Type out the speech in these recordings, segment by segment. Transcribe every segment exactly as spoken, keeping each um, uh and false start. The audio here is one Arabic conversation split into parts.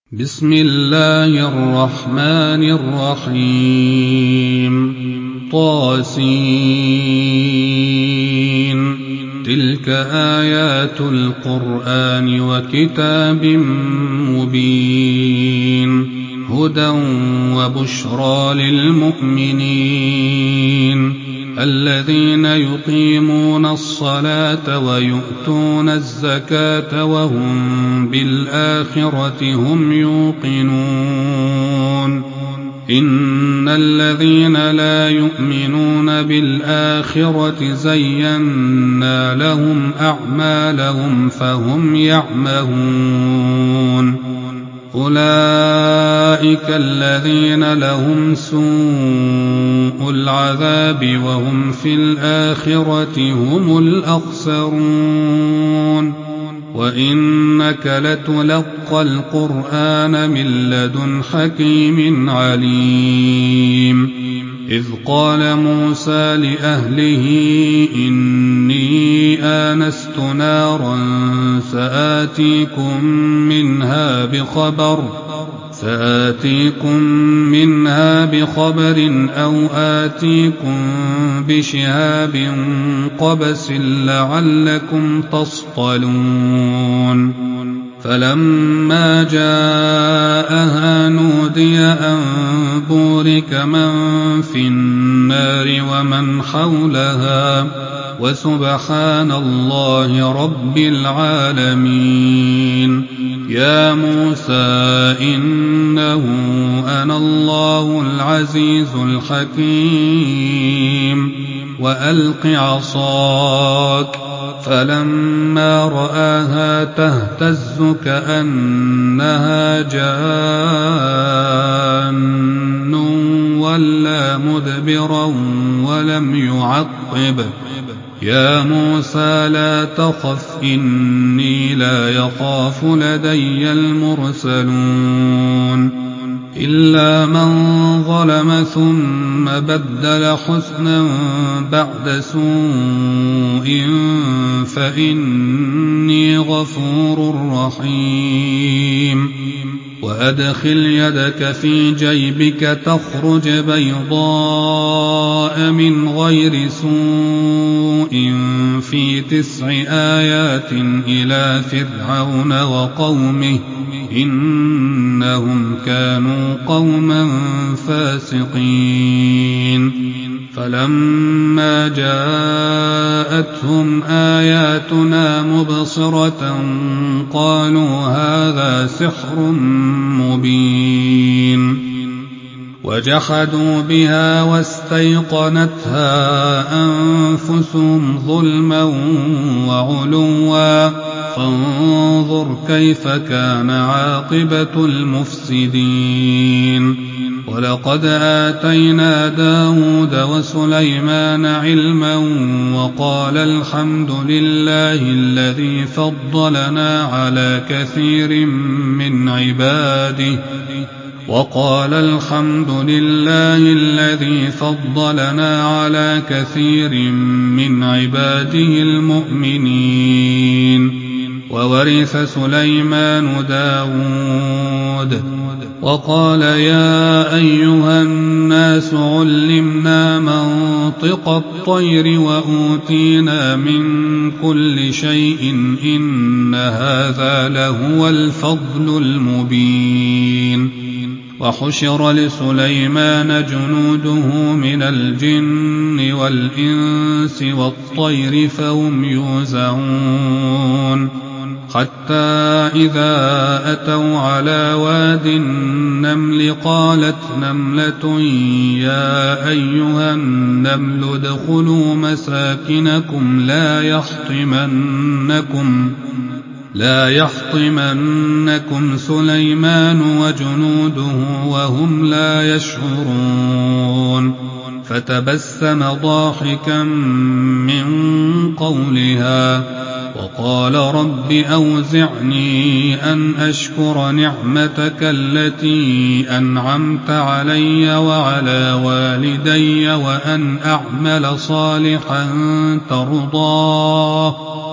بسم الله الرحمن الرحيم طاسين تلك آيات القرآن وكتاب مبين هدى وبشرى للمؤمنين الذين يقيمون الصلاة ويؤتون الزكاة وهم بالآخرة هم يوقنون إن الذين لا يؤمنون بالآخرة زينا لهم أعمالهم فهم يعمهون أولئك الذين لهم سوء العذاب وهم في الآخرة هم الأخسرون وإنك لتلقى القرآن من لدن حكيم عليم إذ قال موسى لأهله إني آنست نارا سآتيكم منها بخبر سآتيكم منها بخبر أو آتيكم بشهاب قبس لعلكم تصطلون فلما جاءها نودي أن بورك من في النار ومن حولها وسبحان الله رب العالمين يا موسى إنه أنا الله العزيز الحكيم وألق عصاك فلما رآها تهتز كأنها جان ولا مدبرا ولم يعقب يا موسى لا تخف إني لا يخاف لدي المرسلون إلا من ظلم ثم بدل حسنا بعد سوء فإني غفور رحيم وأدخل يدك في جيبك تخرج بيضاء من غير سوء في تسع آيات إلى فرعون وقومه إنهم كانوا قوما فاسقين فلما جاءتهم آياتنا مبصرة قالوا هذا سحر مبين وجحدوا بها واستيقنتها أنفسهم ظلما وعلوا فانظر كيف كان عاقبة المفسدين ولقد آتينا داود وسليمان علما وقال الحمد لله الذي فضلنا على كثير من عباده وقال الحمد لله الذي فضلنا على كثير من عباده المؤمنين وورث سليمان داود وقال يا أيها الناس علمنا منطق الطير وأوتينا من كل شيء إن هذا لهو الفضل المبين وحشر لسليمان جنوده من الجن والإنس والطير فهم يوزعون حتى إذا أتوا على واد النمل قالت نملة يا أيها النمل ادخلوا مساكنكم لا يحطمنكم لا يحطمنكم سليمان وجنوده وهم لا يشعرون فتبسم ضاحكا من قولها وقال رب أوزعني أن أشكر نعمتك التي أنعمت علي وعلى والدي وأن أعمل صالحا ترضاه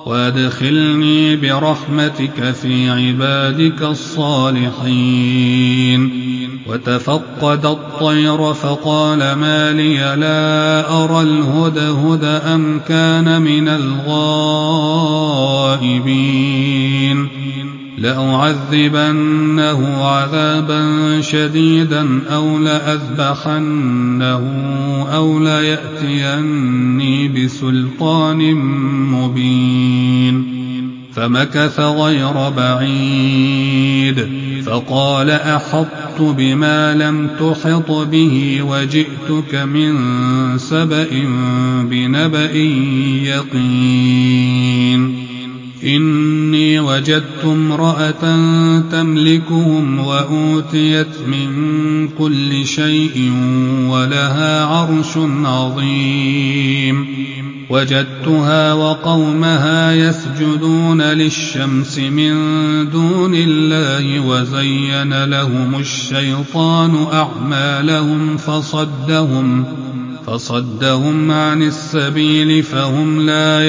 وادخلني برحمتك في عبادك الصالحين. وتفقد الطير فقال ما لي لا أرى الهدهد أم كان من الغائبين لأعذبنه عذابا شديدا أو لأذبحنه أو ليأتيني بسلطان مبين. فمكث غير بعيد فقال أحطت بما لم تحط به وجئتك من سبأ بنبأ يقين. إني وجدت امرأة تملكهم وأوتيت من كل شيء ولها عرش عظيم. وجدتها وقومها يسجدون للشمس من دون الله وزين لهم الشيطان أعمالهم فصدهم فصدهم عن السبيل فهم لا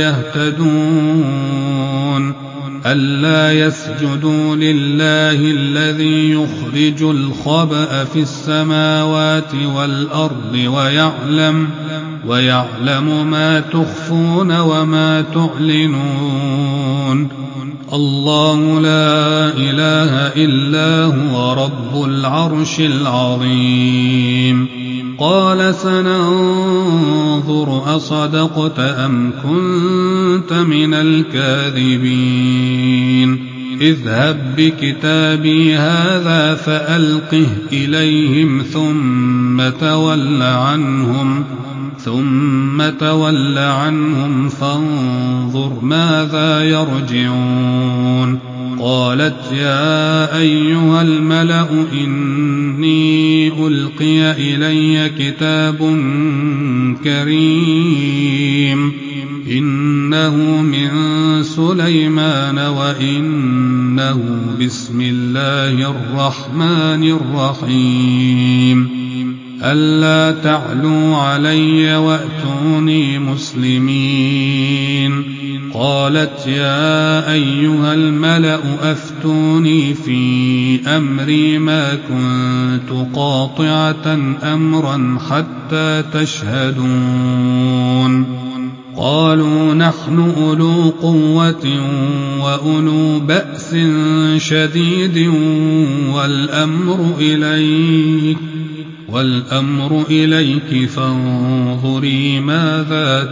يهتدون. ألا يسجدوا لله الذي يخرج الخبأ في السماوات والأرض ويعلم ويعلم ما تخفون وما تعلنون. الله لا إله إلا هو رب العرش العظيم. قال سننظر أصدقت أم كنت من الكاذبين. اذهب بكتابي هذا فألقه إليهم ثم تول عنهم ثم تول عنهم فانظر ماذا يرجعون. قالت يا أيها الملأ إني ألقي إلي كتاب كريم إنه من سليمان وإنه بسم الله الرحمن الرحيم. ألا تعلوا علي وأتوني مسلمين. قالت يا أيها الملأ أفتوني في أمري ما كنت قاطعة أمرا حتى تشهدون. قالوا نحن أولو قوة وأولو بأس شديد والأمر إليك والأمر إليك فانظري ماذا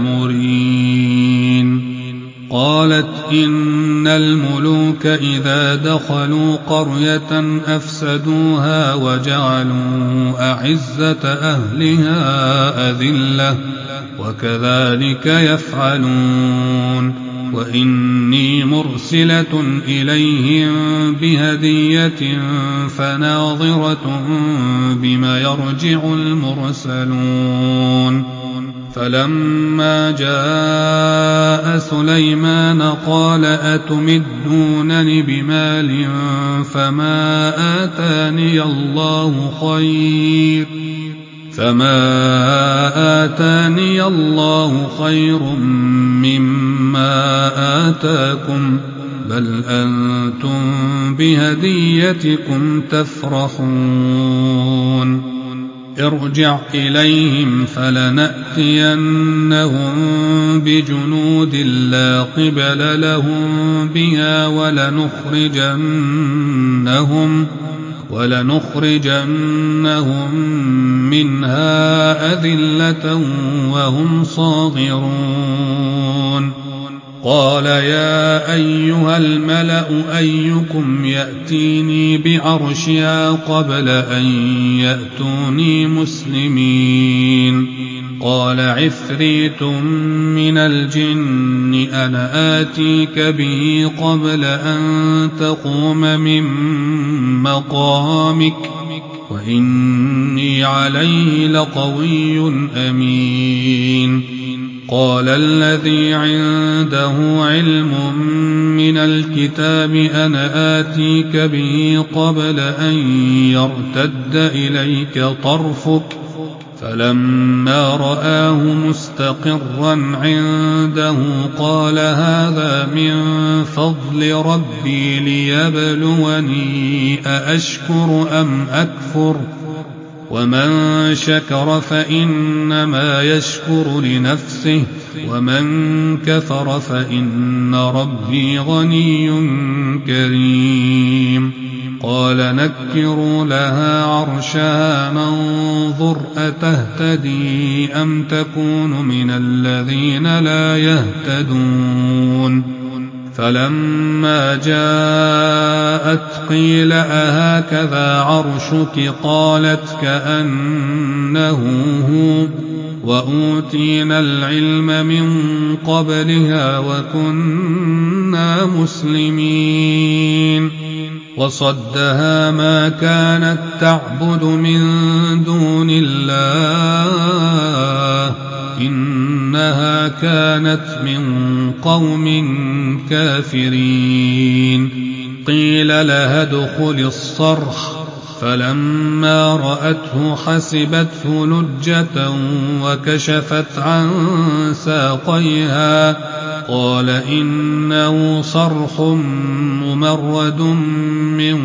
تأمرين. قالت إن الملوك إذا دخلوا قرية أفسدوها وجعلوا أعزة أهلها أذلة وكذلك يفعلون. وإني مرسلة إليهم بهدية فناظرة بما يرجع المرسلون. فلما جاء سليمان قال أتمدونني بمال فما آتاني الله خير فما آتاني الله خير مما آتاكم بل أنتم بهديتكم تفرحون. ارجع إليهم فلنأتينهم بجنود لا قبل لهم بها ولنخرجنهم ولنخرجنهم منها أذلة وهم صاغرون. قال يا أيها الملأ أيكم يأتيني بعرشها قبل أن يأتوني مسلمين. قال عفريت من الجن أنا آتيك به قبل أن تقوم من مقامك وإني عليه لقوي أمين. قال الذي عنده علم من الكتاب أنا آتيك به قبل أن يرتد إليك طرفك فلما رآه مستقرا عنده قال هذا من فضل ربي ليبلوني أأشكر أم أكفر ومن شكر فإنما يشكر لنفسه ومن كفر فإن ربي غني كريم قال نكروا لها عرشها ننظر أتهتدي أم تكون من الذين لا يهتدون فلما جاءت قيل أهكذا عرشك قالت كأنه هو وأوتينا العلم من قبلها وكنا مسلمين وصدها ما كانت تعبد من دون الله إنها كانت من قوم كافرين قيل لها ادخل الصرح فلما رأته حسبته لجة وكشفت عن ساقيها قال إنه صرح ممرد من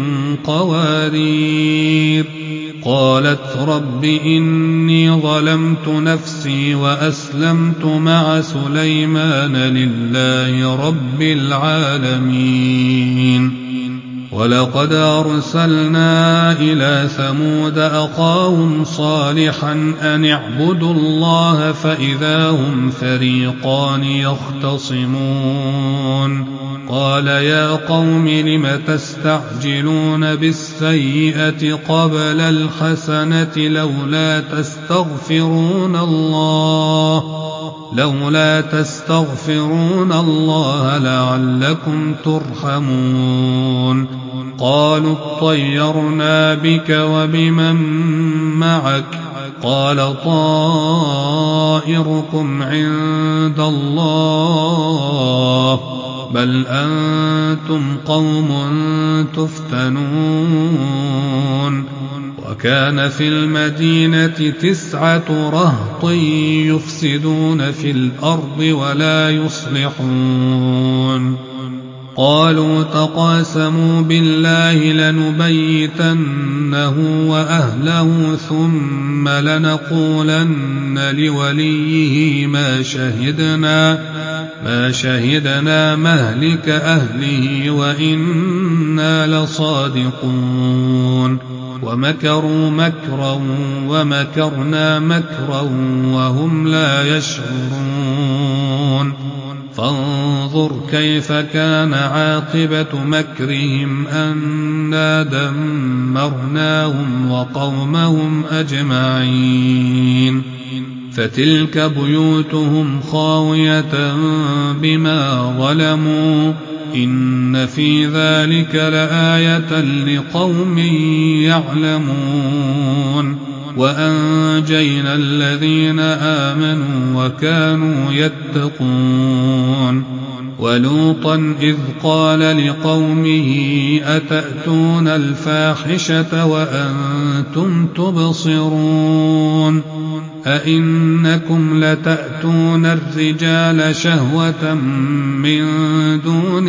قوارير قالت رب إني ظلمت نفسي وأسلمت مع سليمان لله رب العالمين ولقد أرسلنا إلى ثمود أخاهم صالحا أن اعبدوا الله فإذا هم فريقان يختصمون قال يا قوم لم تستعجلون بالسيئة قبل الحسنة لولا تستغفرون الله لولا تستغفرون الله لعلكم ترحمون قالوا اطيرنا بك وبمن معك قال طائركم عند الله بل أنتم قوم تفتنون وكان في المدينة تسعة رهط يفسدون في الأرض ولا يصلحون قالوا تقاسموا بالله لنبيتنه وأهله ثم لنقولن لوليه ما شهدنا ما شهدنا مهلك أهله وإنا لصادقون ومكروا مكرا ومكرنا مكرا وهم لا يشعرون فانظر كيف كان عاقبة مكرهم أنا دمرناهم وقومهم أجمعين فتلك بيوتهم خاوية بما ظلموا إن في ذلك لآية لقوم يعلمون وأنجينا الذين آمنوا وكانوا يتقون ولوطا إذ قال لقومه أتأتون الفاحشة وأنتم تبصرون أئنكم لتأتون الرجال شهوة من دون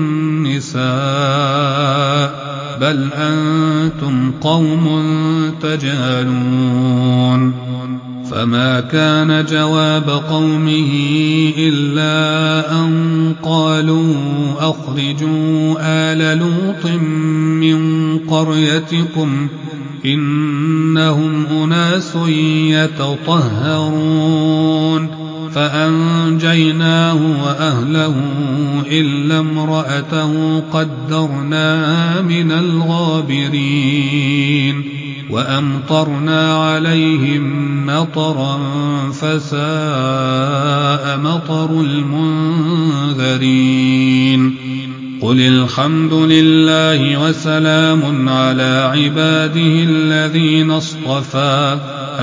النساء بل أنتم قوم تجهلون فما كان جواب قومه إلا أن قالوا أخرجوا آل لوط من قريتكم إنهم أناس يتطهرون فأنجيناه وأهله إلا امرأته قدرناها من الغابرين وأمطرنا عليهم مطرا فساء مطر المنذرين قل الحمد لله وسلام على عباده الذين اصطفى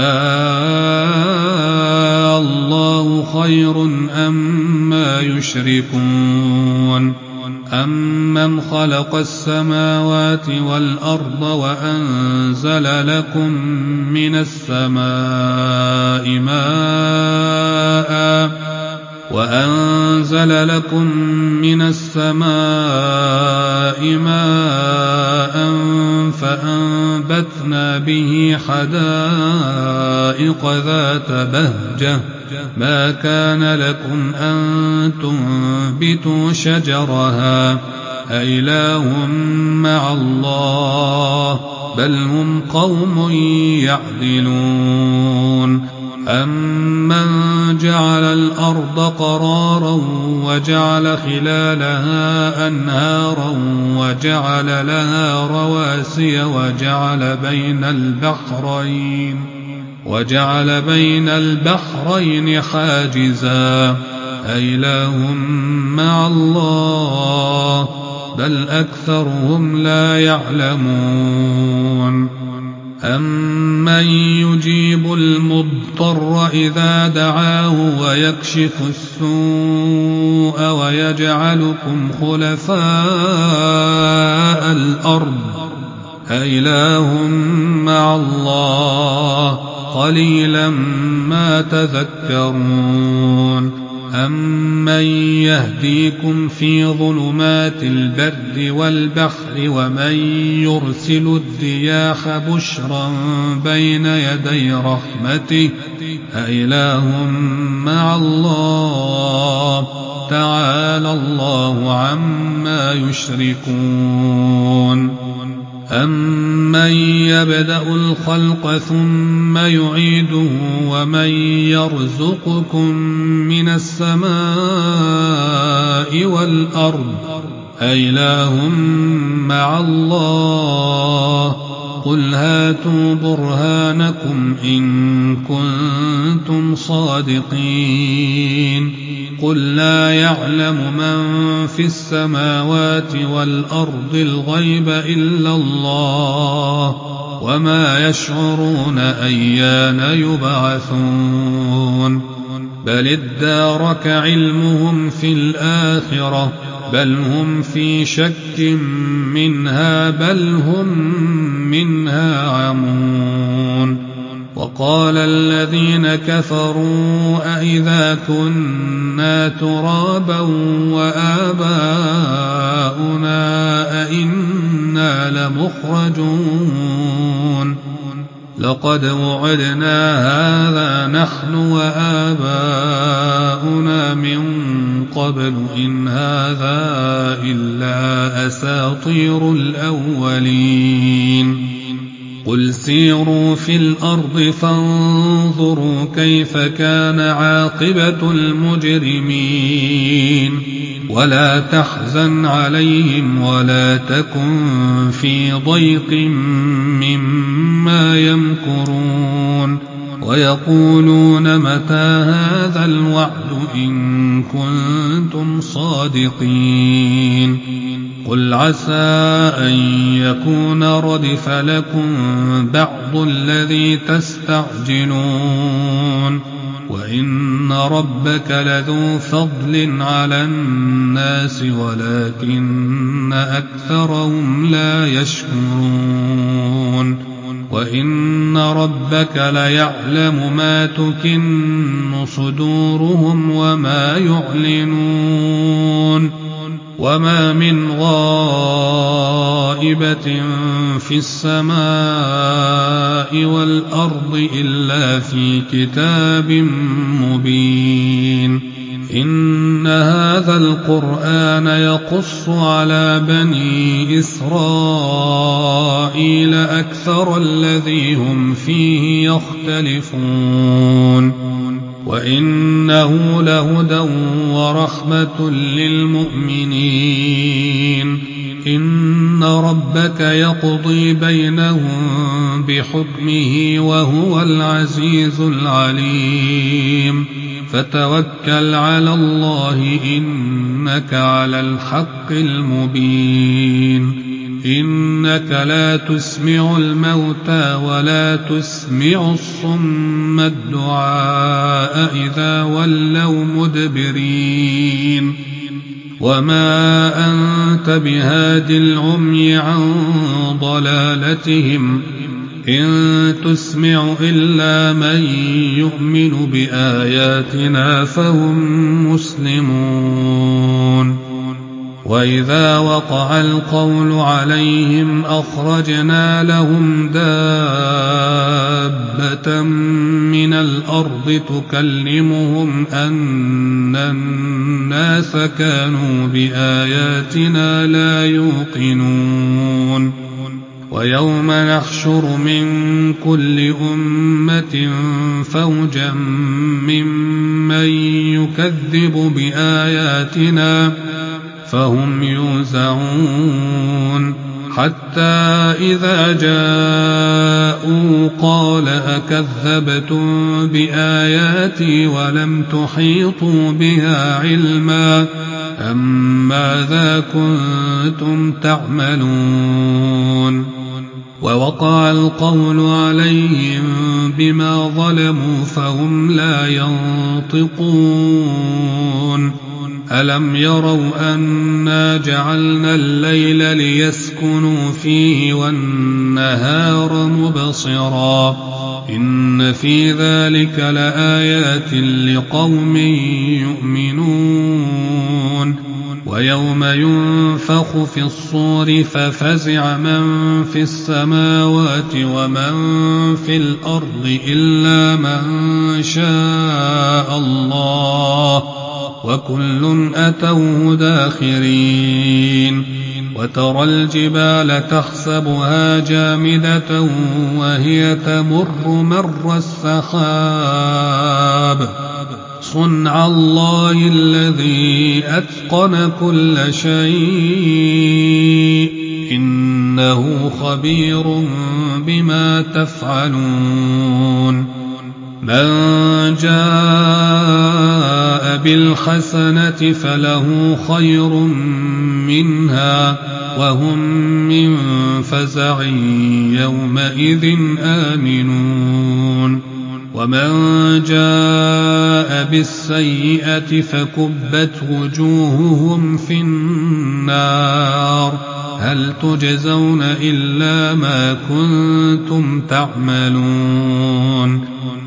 آه الله خير أما يشركون أَمَّنْ خَلَقَ السَّمَاوَاتِ وَالْأَرْضَ وَأَنزَلَ لَكُم مِّنَ السَّمَاءِ مَاءً وَأَنزَلَ لَكُم مِّنَ السَّمَاءِ مَاءً فَأَنبَتْنَا بِهِ حَدَائِقَ ذَاتَ بَهْجَةٍ مَا كَانَ لَكُمْ أَن تُنبِتُوا شَجَرَهَا أَإِلَٰهٌ مَّعَ اللَّهِ بَلْ هُمْ قَوْمٌ يَعْدِلُونَ أَمَّن جَعَلَ الْأَرْضَ قَرَارًا وَجَعَلَ خِلَالَهَا أَنْهَارًا وَجَعَلَ لَهَا رَوَاسِيَ وَجَعَلَ بَيْنَ الْبَحْرَيْنِ وَجَعَلَ بَيْنَ الْبَحْرَيْنِ حَاجِزًا أَإِلَٰهٌ مَّعَ اللَّهِ بَلْ أَكْثَرُهُمْ لَا يَعْلَمُونَ أَمَّن يُجِيبُ الْمُضْطَرَّ إِذَا دَعَاهُ وَيَكْشِفُ السُّوءَ وَيَجْعَلُكُمْ خُلَفَاءَ الْأَرْضِ أَإِلَٰهٌ مَّعَ اللَّهِ قَلِيلًا مَّا تَذَكَّرُونَ أَمَّن يَهْدِيكُمْ فِي ظُلُمَاتِ الْبَرِّ وَالْبَحْرِ وَمَن يُرْسِلُ الرِّيَاحَ بُشْرًا بَيْنَ يَدَيْ رَحْمَتِهِ أَإِلَٰهٌ مَّعَ اللَّهِ تَعَالَى اللَّهُ عَمَّا يُشْرِكُونَ أَمَّن يَبْدَأُ الْخَلْقَ ثُمَّ يُعِيدُهُ وَمَن يَرْزُقُكُم مِّنَ السَّمَاءِ وَالْأَرْضِ أَإِلَٰهٌ مَّعَ اللَّهِ قُلْ هَاتُوا بُرْهَانَكُمْ إِن كُنتُمْ صَادِقِينَ قُل لَّا يَعْلَمُ مَن فِي السَّمَاوَاتِ وَالْأَرْضِ الْغَيْبَ إِلَّا اللَّهُ وَمَا يَشْعُرُونَ أَيَّانَ يُبْعَثُونَ بَلِ ادَّارَكَ عِلْمُهُمْ فِي الْآخِرَةِ بَلْ هُمْ فِي شَكٍّ مِّنْهَا بَلْ هُم مِّنْهَا عَمُونَ وَقَالَ الَّذِينَ كَفَرُوا أَإِذَا كُنَّا تُرَابًا وَآبَاؤُنَا أَإِنَّا لَمُخْرَجُونَ لَقَدْ وُعِدْنَا هَٰذَا نَحْنُ وَآبَاؤُنَا مِن قَبْلُ إِنْ هَٰذَا إِلَّا أَسَاطِيرُ الْأَوَّلِينَ قُلْ سِيرُوا فِي الْأَرْضِ فَانظُرُوا كَيْفَ كَانَ عَاقِبَةُ الْمُجْرِمِينَ وَلَا تَحْزَنْ عَلَيْهِمْ وَلَا تَكُن فِي ضَيْقٍ مِّمَّا يَمْكُرُونَ وَيَقُولُونَ مَتَىٰ هَٰذَا الْوَعْدُ إِن كُنتُمْ صَادِقِينَ قُلْ عَسَىٰ أَن يَكُونَ رَدِفَ لَكُم بَعْضُ الَّذِي تَسْتَعْجِلُونَ وَإِنَّ رَبَّكَ لَذُو فَضْلٍ عَلَى النَّاسِ وَلَٰكِنَّ أَكْثَرَهُمْ لَا يَشْكُرُونَ وَإِنَّ رَبَّكَ لَيَعْلَمُ مَا تُكِنُّ صُدُورُهُمْ وَمَا يُعْلِنُونَ وَمَا مِنْ غَائِبَةٍ فِي السَّمَاءِ وَالْأَرْضِ إِلَّا فِي كِتَابٍ مُّبِينٍ إِنَّ هَٰذَا الْقُرْآنَ يَقُصُّ عَلَىٰ بَنِي إِسْرَائِيلَ أَكْثَرَ الَّذِي هُمْ فِيهِ يَخْتَلِفُونَ وَإِنَّهُ لَهُدًى وَرَحْمَةٌ لِّلْمُؤْمِنِينَ إِنَّ رَبَّكَ يَقْضِي بَيْنَهُم بِحُكْمِهِ وَهُوَ الْعَزِيزُ الْعَلِيمُ فَتَوَكَّلْ عَلَى اللَّهِ إِنَّكَ عَلَى الْحَقِّ الْمُبِينِ إِنَّكَ لَا تُسْمِعُ الْمَوْتَىٰ وَلَا تُسْمِعُ الصُّمَّ الدُّعَاءَ إِذَا وَلَّوْا مُدْبِرِينَ وما أنت بهاد العمي عن ضلالتهم إن تسمع إلا من يؤمن بآياتنا فهم مسلمون وإذا وقع القول عليهم أخرجنا لهم دابة من الأرض تكلمهم أن الناس كانوا بآياتنا لا يوقنون ويوم نحشر من كل أمة فوجا ممن يكذب بآياتنا فهم يوزعون حتى إذا جاءوا قال أكذبتم بآياتي ولم تحيطوا بها علما أم ماذا كنتم تعملون ووقع القول عليهم بما ظلموا فهم لا ينطقون ألم يروا أنا جعلنا الليل ليسكنوا فيه والنهار مبصرا إن في ذلك لآيات لقوم يؤمنون ويوم ينفخ في الصور ففزع من في السماوات ومن في الأرض إلا من شاء الله وكل أتوه داخرين وترى الجبال تحسبها جامدة وهي تمر مر السحاب صنع الله الذي أتقن كل شيء إنه خبير بما تفعلون من جاء بالحسنة فله خير منها وهم من فزع يومئذ آمنون ومن جاء بالسيئة فكبت وجوههم في النار هل تجزون إلا ما كنتم تعملون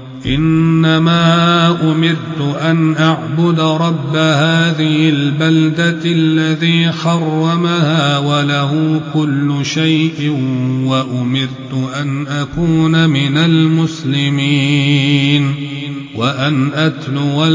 إنما أمرت أن أعبد رب هذه البلدة الذي حرمها وله كل شيء وأمرت أن أكون من المسلمين وأن أتلو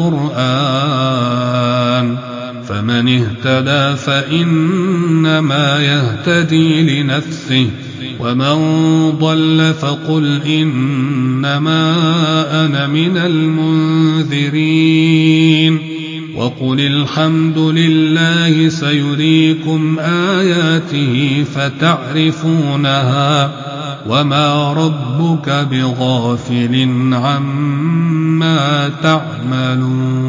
القرآن فمن اهتدى فإنما يهتدي لنفسه ومن ضل فقل إنما أنا من المنذرين وقل الحمد لله سيريكم آياته فتعرفونها وما ربك بغافل عما تعملون